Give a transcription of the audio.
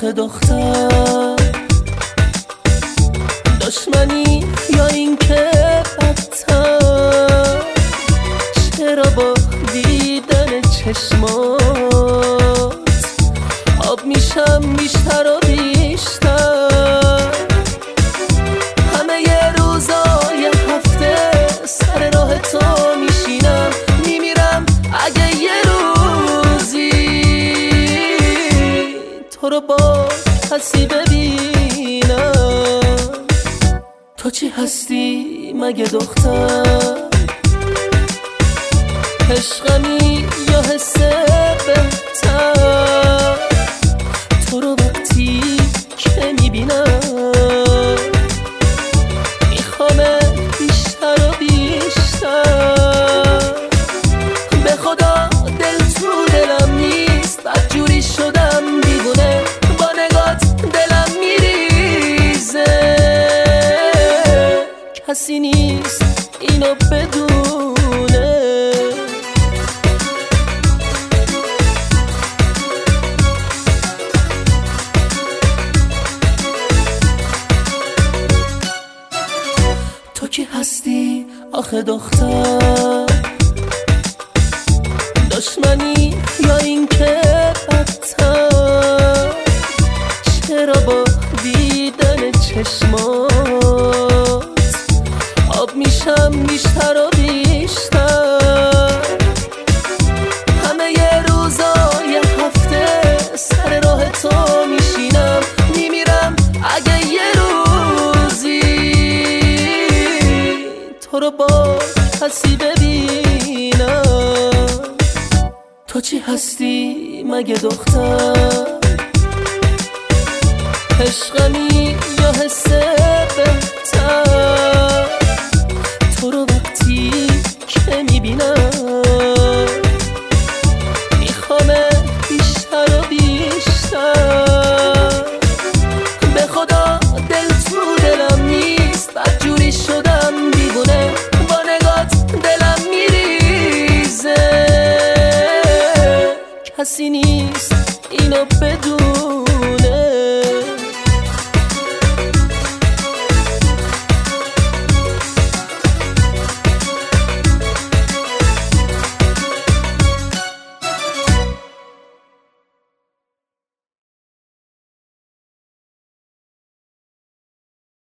آخه دختر، دشمنی یا این که بدتر، چرا با دیدن چشمات آب میشم بیشتر و بیشتر؟ همه ی روزای هفته سر راه تو میشینم، میمیرم اگه یه روزی تو رو با کسی ببینم. تو چی هستی مگه دختر؟ عشقمی یا حس بهتر؟ تو رو وقتی که میبینم میخوام بیشتر و بیشتر. به خدا دل تو دلم نیست، بدجوری شدم دیوونه، با نگات دلم میریزه. کسی نیست اینو بدونه. تو کی هستی آخه دختر؟ دشمنی یا این که بدتر، چرا با دیدن چشمات آب میشم بیشتر و بیشتر؟ همه ی روزای هفته سر راه تو میشینم، میمیرم اگه یه روزی تو رو با کسی ببینم. تو چی هستی مگه دختر؟ عشقمی یا حس بهتر؟ تو رو وقتی که میبینم میخوام بیشتر و بیشتر. به خدا دل تو دلم نیست، بدجوری شدم دیوونه، با نگات دلم میریزه. کسی نیست اینو بدون.